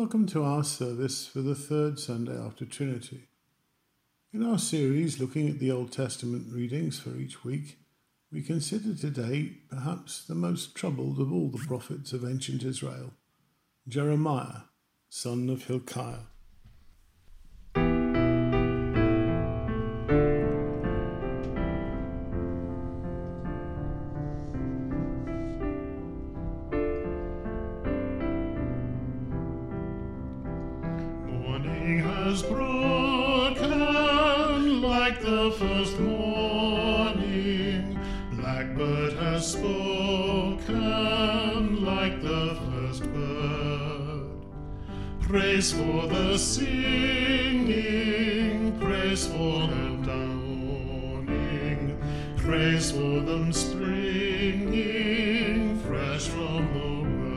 Welcome to our service for the third Sunday after Trinity. In our series looking at the Old Testament readings for each week, we consider today perhaps the most troubled of all the prophets of ancient Israel, Jeremiah, son of Hilkiah. Morning has broken like the first morning. Blackbird has spoken like the first bird. Praise for the singing, praise for the downing, praise for them springing fresh from the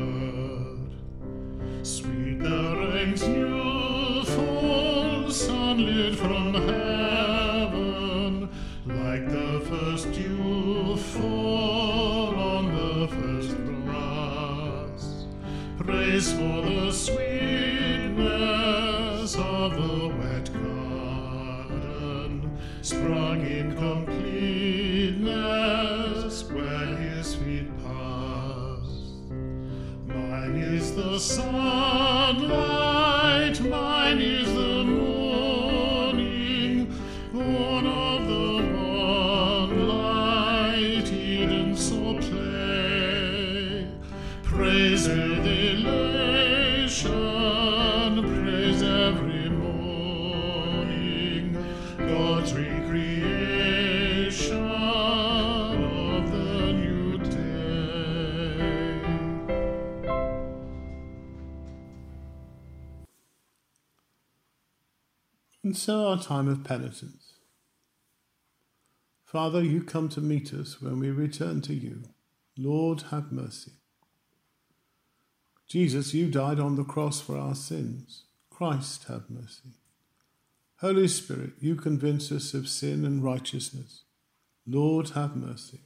word. Sweet the rain's new fall, sunlit from heaven, like the first dew fall on the first grass. Praise for the sweetness of the wet garden, sprung in completeness where his feet pass. Mine is the sunlight, mine is the morning, born of the one light Eden saw play. Praise with elation, praise every morning, God's recreation of the new day. And so our time of penitence. Father, you come to meet us when we return to you. Lord, have mercy. Jesus, you died on the cross for our sins. Christ, have mercy. Holy Spirit, you convince us of sin and righteousness. Lord, have mercy.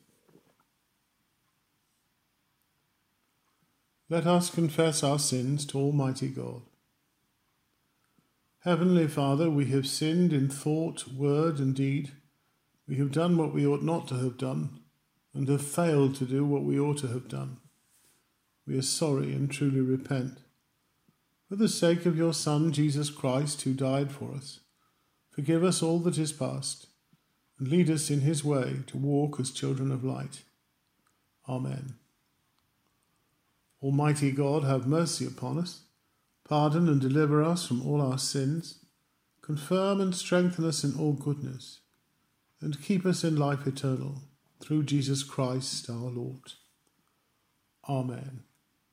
Let us confess our sins to Almighty God. Heavenly Father, we have sinned in thought, word, and deed. We have done what we ought not to have done, and have failed to do what we ought to have done. We are sorry and truly repent. For the sake of your Son, Jesus Christ, who died for us, forgive us all that is past, and lead us in his way to walk as children of light. Amen. Almighty God, have mercy upon us, pardon and deliver us from all our sins, confirm and strengthen us in all goodness, and keep us in life eternal, through Jesus Christ our Lord. Amen.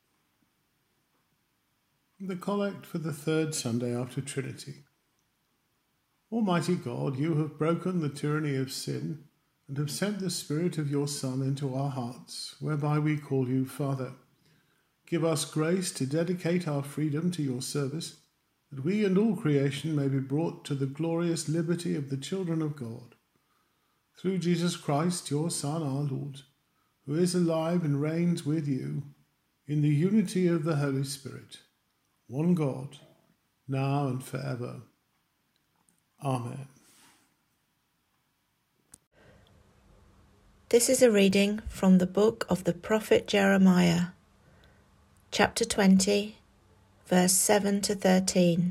The Collect for the third Sunday after Trinity. Almighty God, you have broken the tyranny of sin and have sent the Spirit of your Son into our hearts, whereby we call you Father. Give us grace to dedicate our freedom to your service, that we and all creation may be brought to the glorious liberty of the children of God. Through Jesus Christ, your Son, our Lord, who is alive and reigns with you in the unity of the Holy Spirit, one God, now and forever. Amen. This is a reading from the book of the prophet Jeremiah, chapter 20, verse 7 to 13.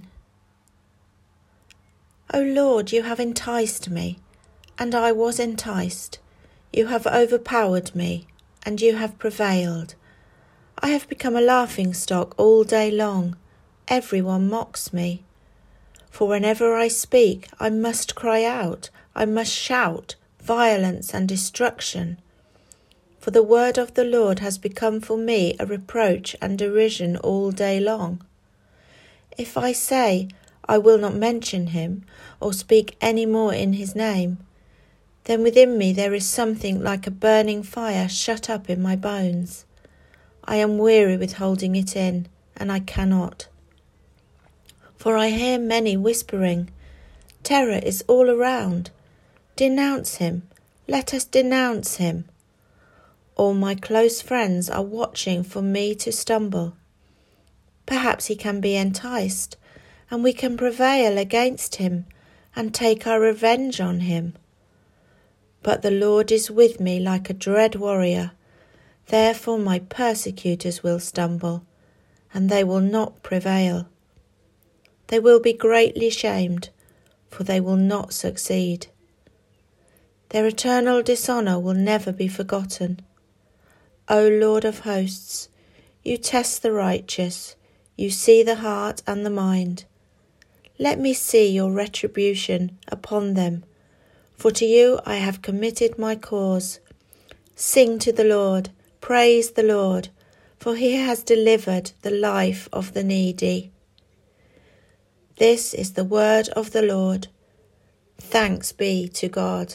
O Lord, you have enticed me, and I was enticed. You have overpowered me, and you have prevailed. I have become a laughingstock all day long. Everyone mocks me. For whenever I speak, I must cry out, I must shout, violence and destruction. For the word of the Lord has become for me a reproach and derision all day long. If I say, I will not mention him, or speak any more in his name, then within me there is something like a burning fire shut up in my bones. I am weary with holding it in, and I cannot. For I hear many whispering, terror is all around. Denounce him, let us denounce him. All my close friends are watching for me to stumble. perhaps he can be enticed, and we can prevail against him and take our revenge on him. But the Lord is with me like a dread warrior. Therefore my persecutors will stumble, and they will not prevail. They will be greatly shamed, for they will not succeed. Their eternal dishonour will never be forgotten. O Lord of hosts, you test the righteous, you see the heart and the mind. Let me see your retribution upon them, for to you I have committed my cause. Sing to the Lord, praise the Lord, for he has delivered the life of the needy. This is the word of the Lord. Thanks be to God.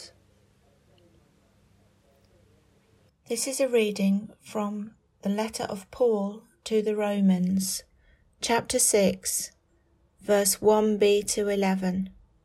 This is a reading from the letter of Paul to the Romans, chapter 6, verse 1b to 11.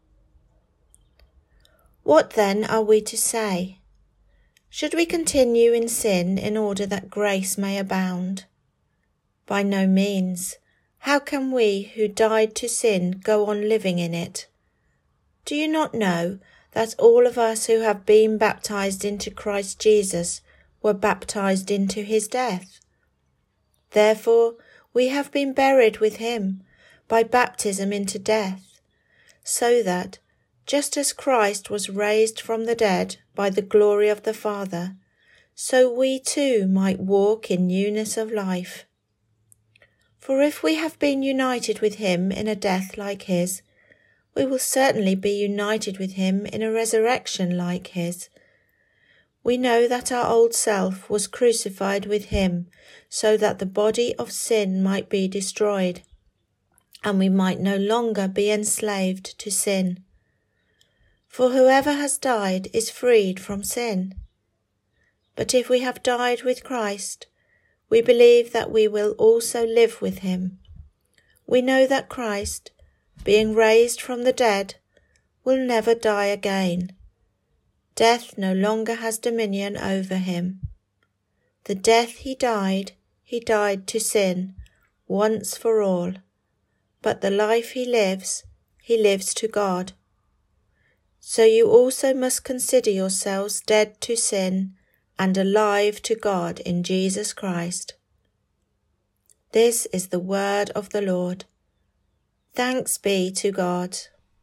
What then are we to say? Should we continue in sin in order that grace may abound? By no means. How can we who died to sin go on living in it? Do you not know that all of us who have been baptized into Christ Jesus were baptized into his death? Therefore we have been buried with him by baptism into death, so that, just as Christ was raised from the dead by the glory of the Father, so we too might walk in newness of life. For if we have been united with him in a death like his, we will certainly be united with him in a resurrection like his. We know that our old self was crucified with him, so that the body of sin might be destroyed, and we might no longer be enslaved to sin. For whoever has died is freed from sin. But if we have died with Christ, we believe that we will also live with him. We know that Christ, being raised from the dead, will never die again. Death no longer has dominion over him. The death he died to sin, once for all. But the life he lives to God. So you also must consider yourselves dead to sin and alive to God in Jesus Christ. This is the word of the Lord. Thanks be to God.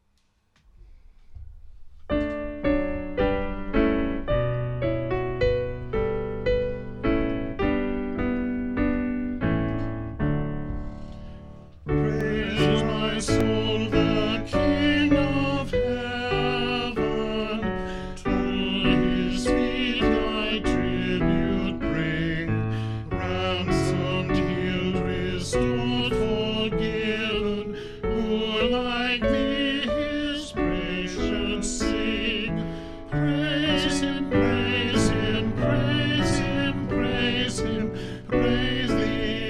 Praise my soul, the King of heaven. To his feet thy tribute bring. Ransomed, healed, restored, forgiven. Who like me his praise should sing? Praise him, praise him, praise him, praise him. Praise the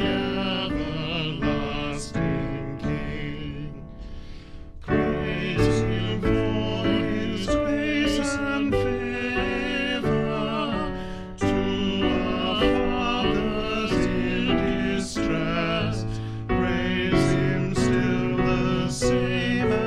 everlasting King. Praise him for his grace and favor to our fathers in distress. Praise him still the same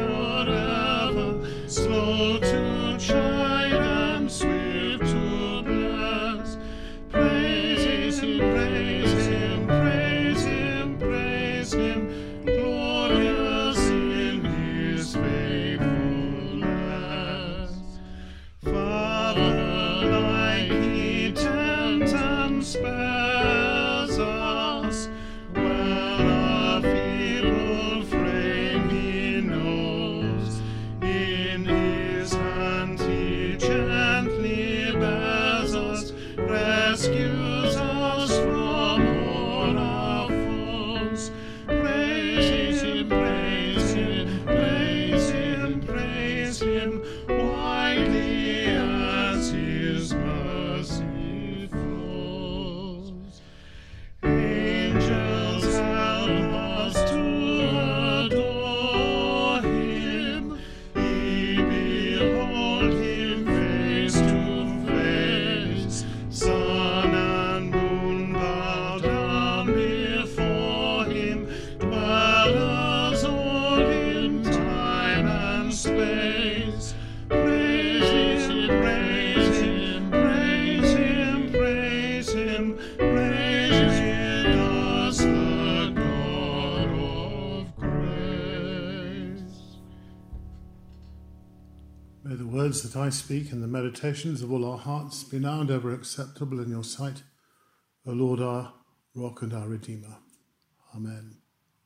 May the words that I speak and the meditations of all our hearts be now and ever acceptable in your sight, O Lord, our rock and our Redeemer. Amen.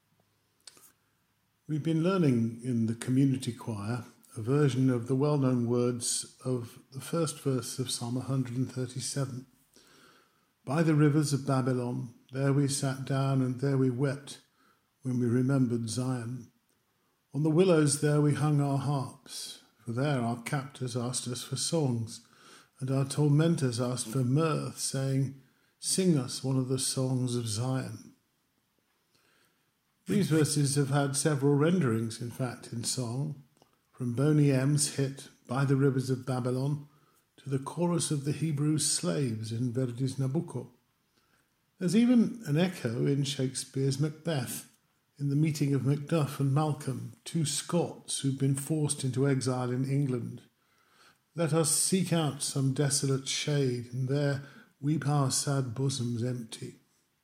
We've been learning in the community choir a version of the well-known words of the first verse of Psalm 137. By the rivers of Babylon, there we sat down and there we wept when we remembered Zion. On the willows there we hung our harps, for there our captors asked us for songs, and our tormentors asked for mirth, saying, "Sing us one of the songs of Zion." These verses have had several renderings, in fact, in song, from Boney M's hit By the Rivers of Babylon to the chorus of the Hebrew slaves in Verdi's Nabucco. There's even an echo in Shakespeare's Macbeth, in the meeting of Macduff and Malcolm, two Scots who've been forced into exile in England. Let us seek out some desolate shade, and there weep our sad bosoms empty.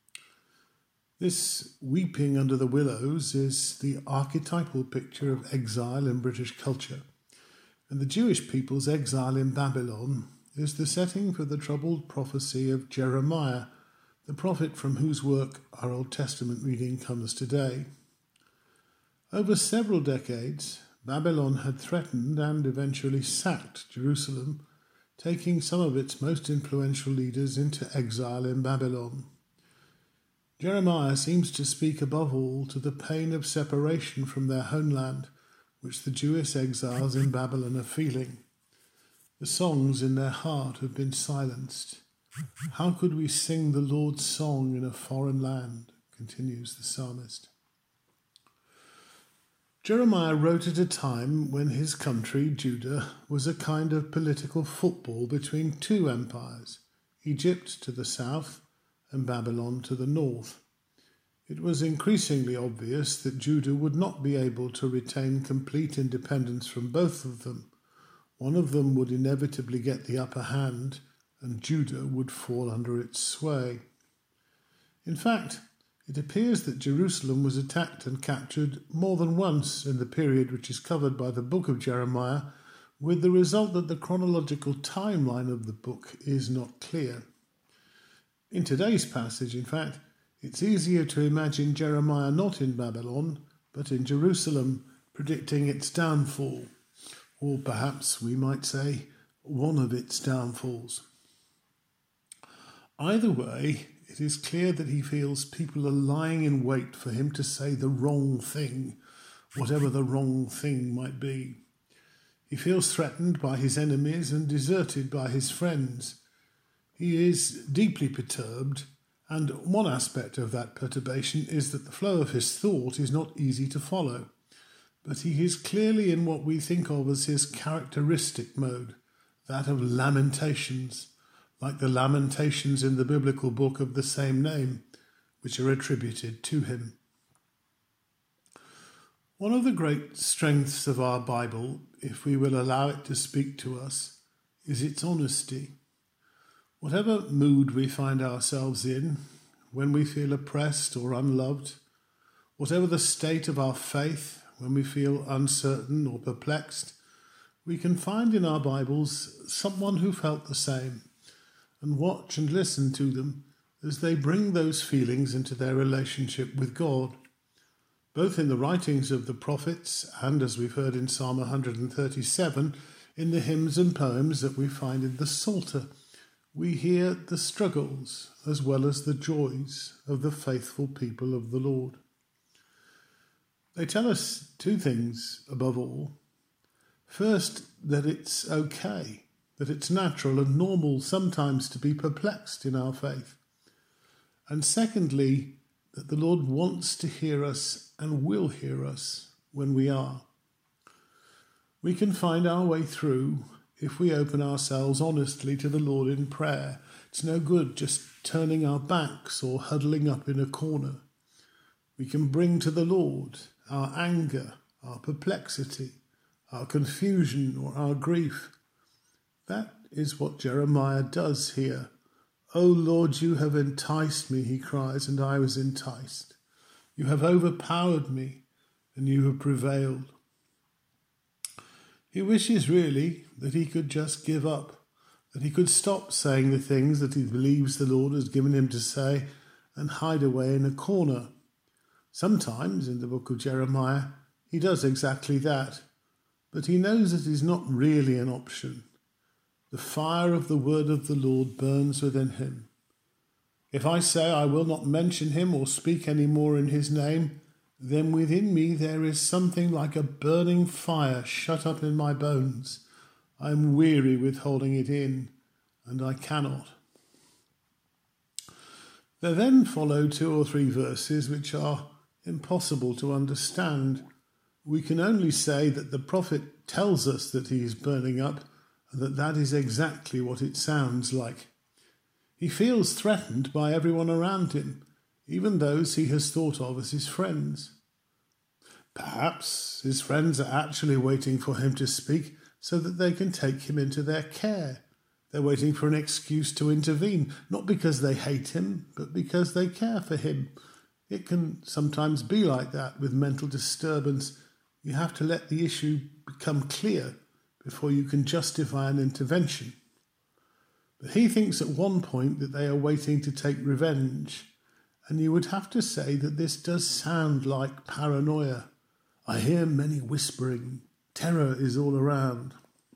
This weeping under the willows is the archetypal picture of exile in British culture, and the Jewish people's exile in Babylon is the setting for the troubled prophecy of Jeremiah, the prophet from whose work our Old Testament reading comes today. Over several decades, Babylon had threatened and eventually sacked Jerusalem, taking some of its most influential leaders into exile in Babylon. Jeremiah seems to speak above all to the pain of separation from their homeland, which the Jewish exiles in Babylon are feeling. The songs in their heart have been silenced. How could we sing the Lord's song in a foreign land? Continues the psalmist. Jeremiah wrote at a time when his country, Judah, was a kind of political football between two empires, Egypt to the south and Babylon to the north. It was increasingly obvious that Judah would not be able to retain complete independence from both of them. One of them would inevitably get the upper hand, and Judah would fall under its sway. In fact, it appears that Jerusalem was attacked and captured more than once in the period which is covered by the book of Jeremiah, with the result that the chronological timeline of the book is not clear. In today's passage, in fact, it's easier to imagine Jeremiah not in Babylon, but in Jerusalem, predicting its downfall, or perhaps we might say one of its downfalls. Either way, it is clear that he feels people are lying in wait for him to say the wrong thing, whatever the wrong thing might be. He feels threatened by his enemies and deserted by his friends. He is deeply perturbed, and one aspect of that perturbation is that the flow of his thought is not easy to follow. But he is clearly in what we think of as his characteristic mode, that of lamentations, like the lamentations in the biblical book of the same name, which are attributed to him. One of the great strengths of our Bible, if we will allow it to speak to us, is its honesty. Whatever mood we find ourselves in, when we feel oppressed or unloved, whatever the state of our faith, when we feel uncertain or perplexed, we can find in our Bibles someone who felt the same, and watch and listen to them as they bring those feelings into their relationship with God. Both in the writings of the prophets and, as we've heard in Psalm 137, in the hymns and poems that we find in the Psalter, we hear the struggles as well as the joys of the faithful people of the Lord. They tell us two things above all. First, that it's okay, that it's natural and normal sometimes to be perplexed in our faith. And secondly, that the Lord wants to hear us and will hear us when we are. We can find our way through if we open ourselves honestly to the Lord in prayer. It's no good just turning our backs or huddling up in a corner. We can bring to the Lord our anger, our perplexity, our confusion or our grief. That is what Jeremiah does here. "O Lord, you have enticed me," he cries, "and I was enticed. You have overpowered me, and you have prevailed." He wishes really that he could just give up, that he could stop saying the things that he believes the Lord has given him to say and hide away in a corner. Sometimes in the book of Jeremiah, he does exactly that, but he knows that is not really an option. The fire of the word of the Lord burns within him. If I say I will not mention him or speak any more in his name, then within me there is something like a burning fire shut up in my bones. I am weary with holding it in, and I cannot. There then follow 2 or 3 verses which are impossible to understand. We can only say that the prophet tells us that he is burning up, and that is exactly what it sounds like. He feels threatened by everyone around him, even those he has thought of as his friends. Perhaps his friends are actually waiting for him to speak so that they can take him into their care. They're waiting for an excuse to intervene, not because they hate him, but because they care for him. It can sometimes be like that with mental disturbance. You have to let the issue become clear before you can justify an intervention. But he thinks at one point that they are waiting to take revenge, and you would have to say that this does sound like paranoia. I hear many whispering. Terror is all around.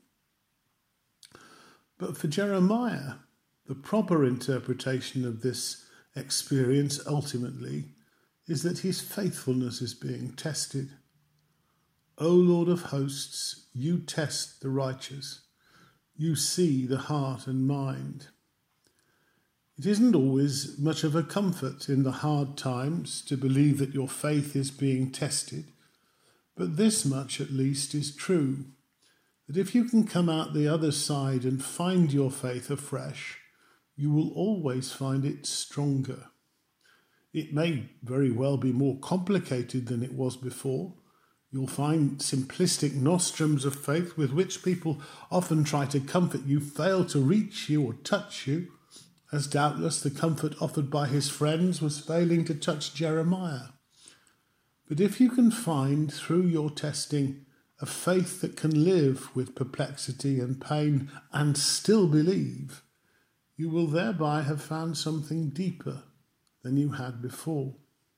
But for Jeremiah, the proper interpretation of this experience ultimately is that his faithfulness is being tested. O Lord of hosts, you test the righteous. You see the heart and mind. It isn't always much of a comfort in the hard times to believe that your faith is being tested, but this much at least is true, that if you can come out the other side and find your faith afresh, you will always find it stronger. It may very well be more complicated than it was before. You'll find simplistic nostrums of faith with which people often try to comfort you fail to reach you or touch you, as doubtless the comfort offered by his friends was failing to touch Jeremiah. But if you can find through your testing a faith that can live with perplexity and pain and still believe, you will thereby have found something deeper than you had before.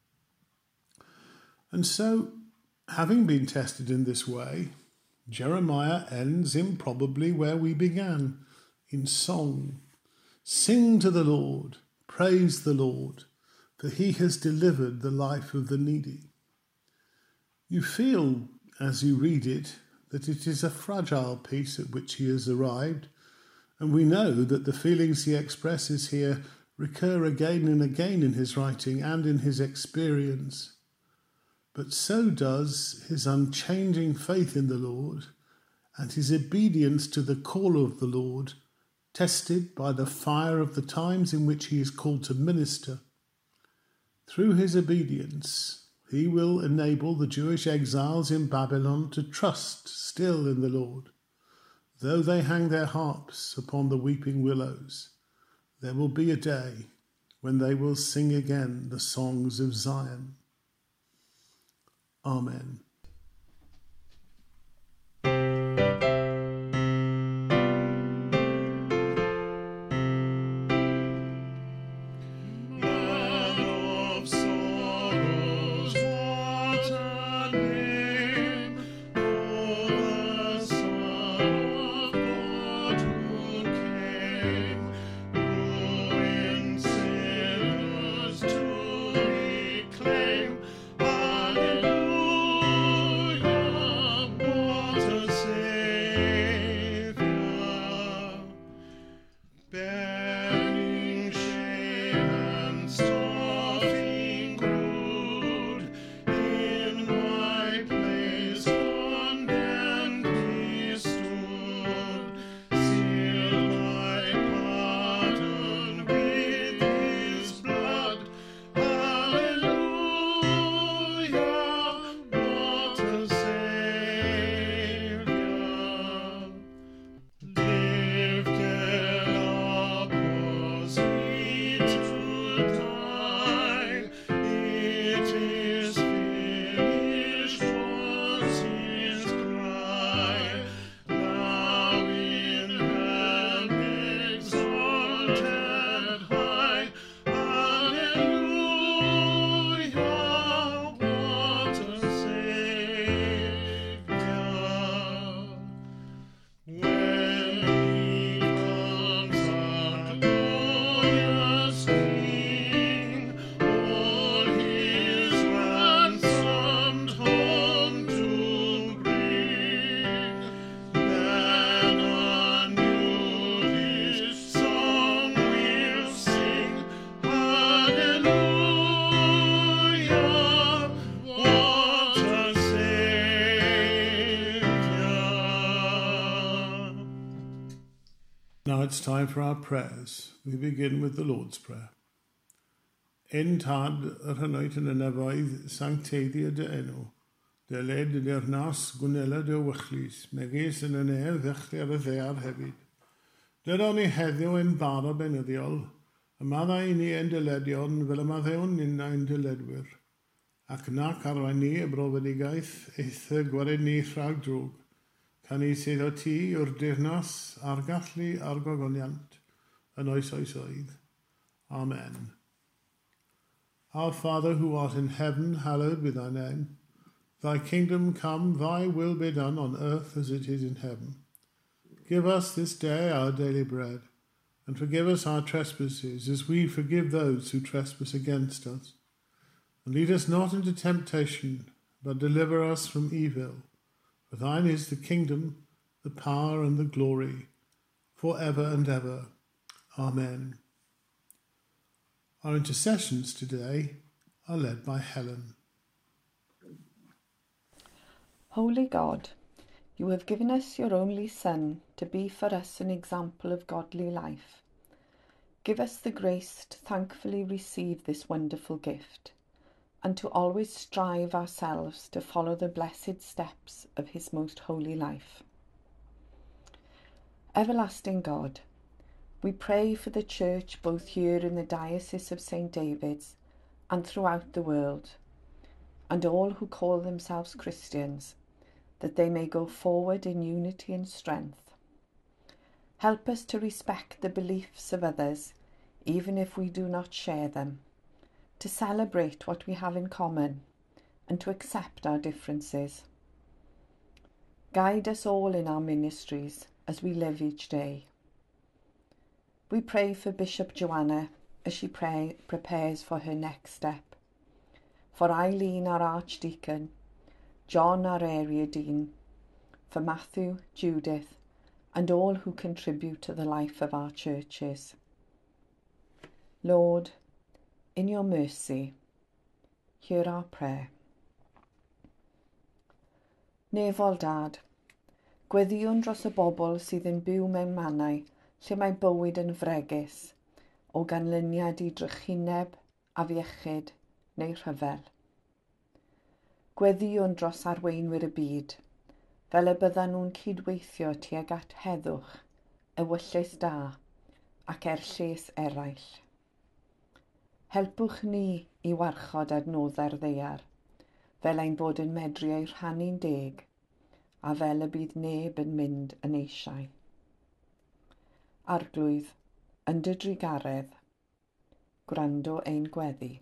And so, having been tested in this way, Jeremiah ends improbably where we began, in song. Sing to the Lord, praise the Lord, for he has delivered the life of the needy. You feel, as you read it, that it is a fragile piece at which he has arrived, and we know that the feelings he expresses here recur again and again in his writing and in his experience. But so does his unchanging faith in the Lord and his obedience to the call of the Lord, tested by the fire of the times in which he is called to minister. Through his obedience, he will enable the Jewish exiles in Babylon to trust still in the Lord. Though they hang their harps upon the weeping willows, there will be a day when they will sing again the songs of Zion. Amen. Now it's time for our prayers. We begin with the Lord's Prayer. En tad yr hynwyd yn y nefoedd sancteiddio dy enw, dy led ydy'r nas gwnela dy wychlus, megis yn y nef ddechrau ar y ddear hefyd. Dydon ni heddiw yn bar o benyddiol, y maddau ni yn dyledion fel y maddew'n ninnau'n dyledwyr, ac nac arwain ni y brofedigaeth eithaf gwared ni rhag drwg, can ni sydd o ti yw'r dirnas a'r gallu a'r gogoniant yn oes oedd. Amen. Our Father who art in heaven, hallowed be thy name. Thy kingdom come, thy will be done on earth as it is in heaven. Give us this day our daily bread, and forgive us our trespasses as we forgive those who trespass against us. And lead us not into temptation, but deliver us from evil. For thine is the kingdom, the power and the glory, for ever and ever. Amen. Our intercessions today are led by Helen. Holy God, you have given us your only Son to be for us an example of godly life. Give us the grace to thankfully receive this wonderful gift, and to always strive ourselves to follow the blessed steps of his most holy life. Everlasting God, we pray for the Church both here in the Diocese of St. David's and throughout the world, and all who call themselves Christians, that they may go forward in unity and strength. Help us to respect the beliefs of others, even if we do not share them, to celebrate what we have in common, and to accept our differences. Guide us all in our ministries as we live each day. We pray for Bishop Joanna as she prepares for her next step, for Eileen, our Archdeacon, John, our Area Dean, for Matthew, Judith, and all who contribute to the life of our churches. Lord, in your mercy, hear our prayer. Nefol Dad, gweddiwn dros y bobl sydd yn byw mewn mannau lle mae bywyd yn fregus, o ganlyniad i drychineb, afiechyd neu rhyfel. Gweddiwn dros arweinwyr y byd, fel y byddan nhw'n cydweithio tuag at heddwch, ewyllus da ac lles eraill. Helpwch ni i warchod adnoddau'r ddaear, fel ein bod yn medru ei rhannu'n deg, a fel y bydd neb yn mynd yn eisiau. Arglwydd, yn dy drigaredd, gwrando ein gweddi.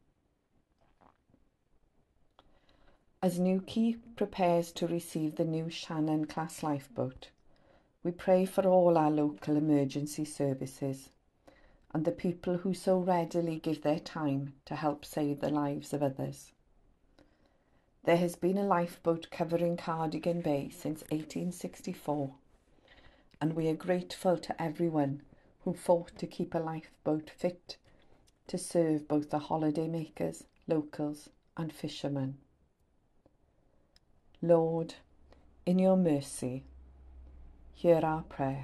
As Newquay prepares to receive the new Shannon class lifeboat, we pray for all our local emergency services and the people who so readily give their time to help save the lives of others. There has been a lifeboat covering Cardigan Bay since 1864, and we are grateful to everyone who fought to keep a lifeboat fit to serve both the holiday makers, locals, and fishermen. Lord, in your mercy, hear our prayer.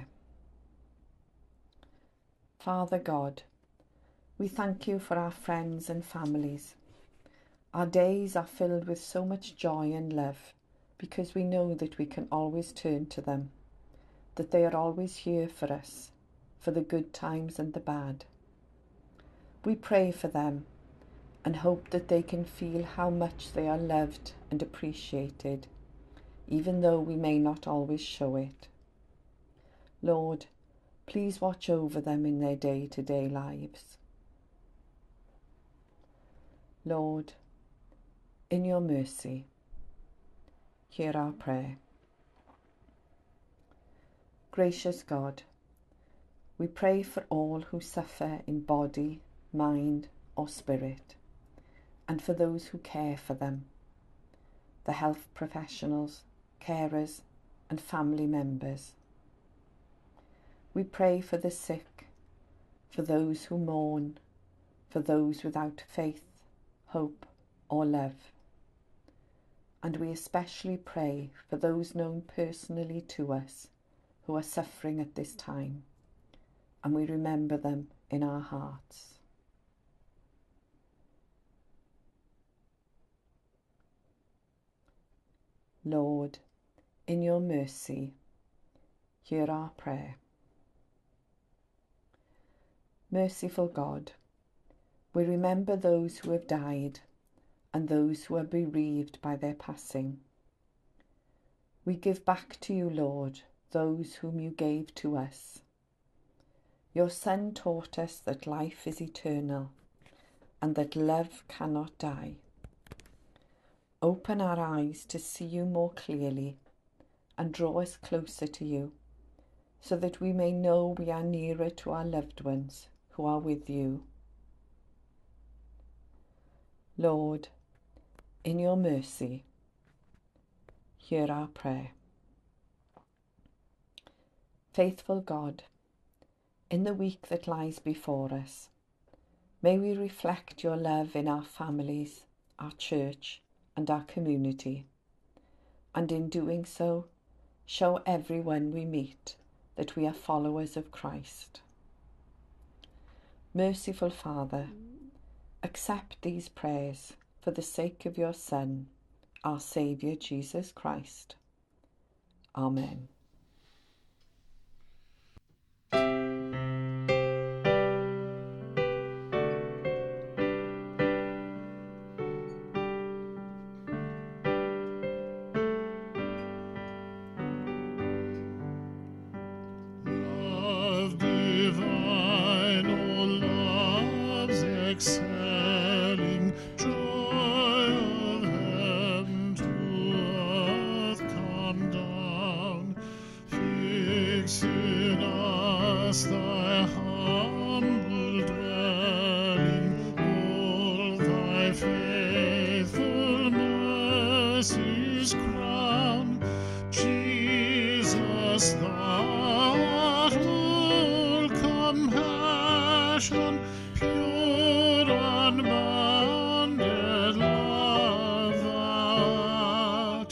Father God, we thank you for our friends and families. Our days are filled with so much joy and love because we know that we can always turn to them, that they are always here for us, for the good times and the bad. We pray for them and hope that they can feel how much they are loved and appreciated, even though we may not always show it. Lord, please watch over them in their day-to-day lives. Lord, in your mercy, hear our prayer. Gracious God, we pray for all who suffer in body, mind, or spirit, and for those who care for them, the health professionals, carers, and family members. We pray for the sick, for those who mourn, for those without faith, hope, or love. And we especially pray for those known personally to us who are suffering at this time. and we remember them in our hearts. Lord, in your mercy, hear our prayer. Merciful God, we remember those who have died and those who are bereaved by their passing. We give back to you, Lord, those whom you gave to us. Your Son taught us that life is eternal and that love cannot die. Open our eyes to see you more clearly and draw us closer to you, so that we may know we are nearer to our loved ones who are with you. Lord, in your mercy, hear our prayer. Faithful God, in the week that lies before us, may we reflect your love in our families, our church, and our community, and in doing so, show everyone we meet that we are followers of Christ. Merciful Father, accept these prayers for the sake of your Son, our Saviour Jesus Christ. Amen. Love divine, all love's excelling, joy of heaven to earth come down. Fix in us thy humble dwelling, all thy faithful mercies crown. Jesus, thou art all compassion, pure unbounded love thou art.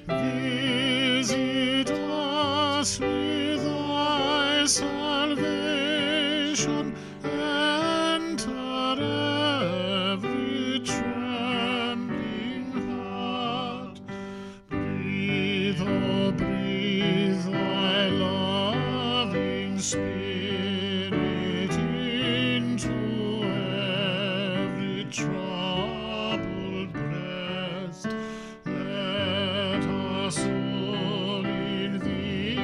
Visit us with thy salvation, enter every trembling heart. Breathe, oh breathe thy loving Spirit into every troubled breast. Let us all in thee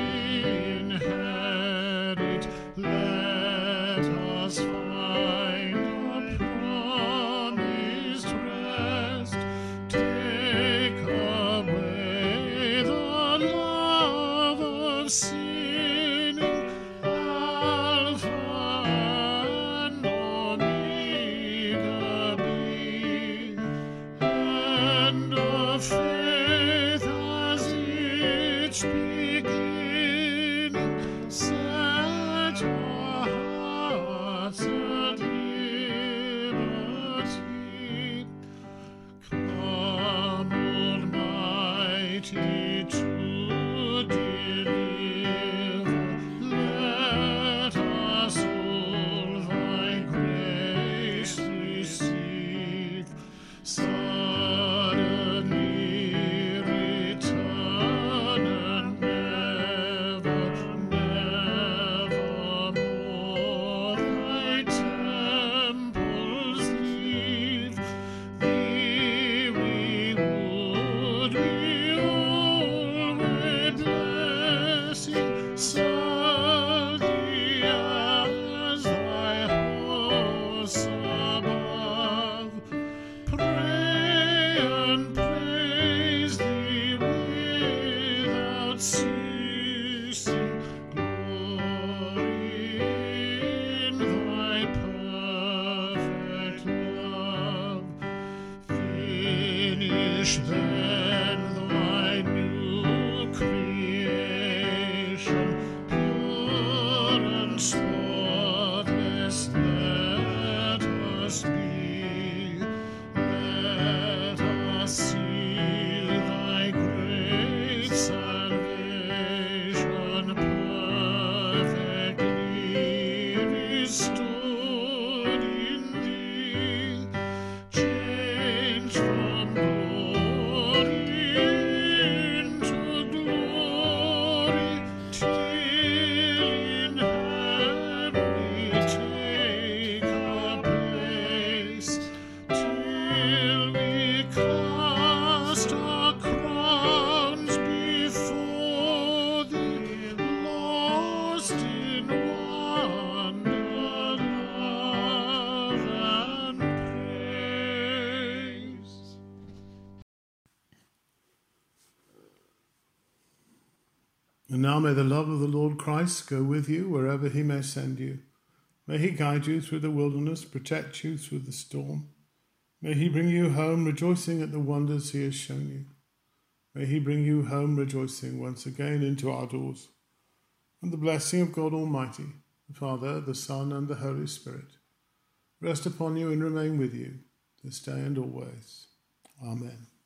inherit. Let us find a promised rest. Take away the love of sinning, Alpha and Omega being, and of faith as its beginning. Set our hearts at liberty. Come, Almighty, to deliver. Let us all thy grace receive. Suddenly return and And now may the love of the Lord Christ go with you wherever he may send you. May he guide you through the wilderness, protect you through the storm. May he bring you home rejoicing at the wonders he has shown you. May he bring you home rejoicing once again into our doors. And the blessing of God Almighty, the Father, the Son, and the Holy Spirit, rest upon you and remain with you this day and always. Amen.